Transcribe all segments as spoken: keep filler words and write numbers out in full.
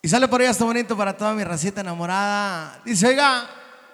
Y sale por ahí hasta bonito para toda mi racita enamorada. Dice, oiga.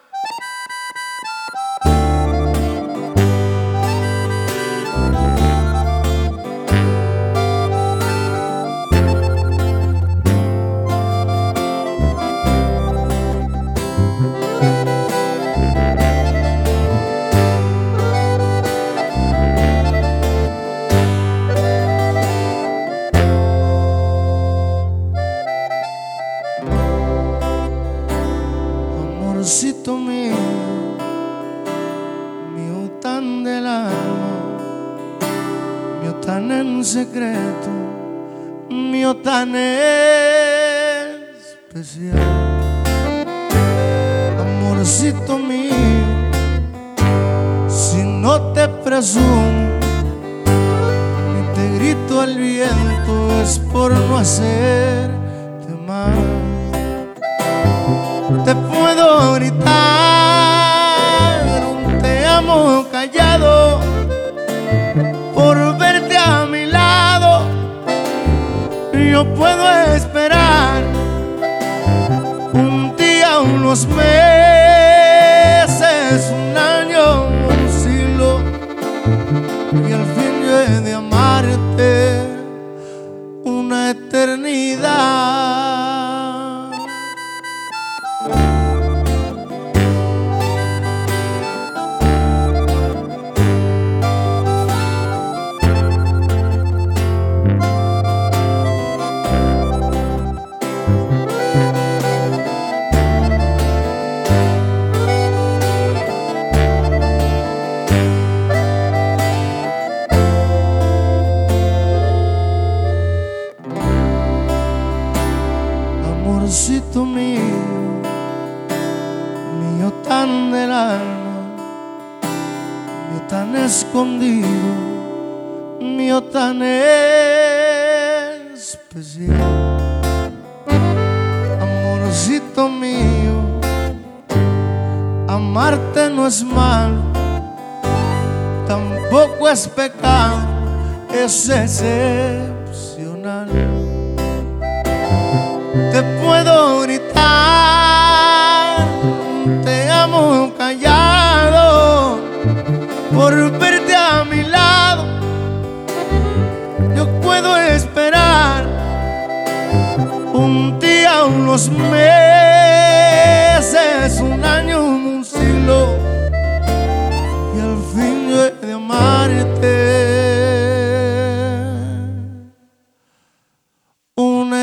Amorcito mío, mío tan del alma, mío tan en secreto, mío tan especial. Amorcito mío, si no te presumo ni te grito al viento, es por no hacerte mal. Te puedo gritar un te amo callado por verte a mi lado. Yo puedo esperar un día, unos meses, un año, un siglo, y al fin yo he de amarte una eternidad. Amorcito mío, mío tan del alma, mío tan escondido, mío tan especial. Amorcito mío, amarte no es malo, tampoco es pecado, es excepcional. Te puedo gritar te amo callado por verte a mi lado. Yo puedo esperar un día, unos meses, un año, un siglo, y al fin yo he de amarte una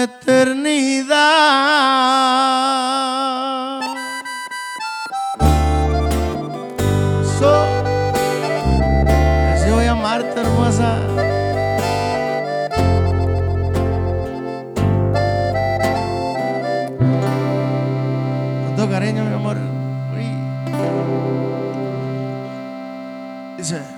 eternidad. So, así voy a amarte, hermosa. Con todo cariño, mi amor. Uy. Dice.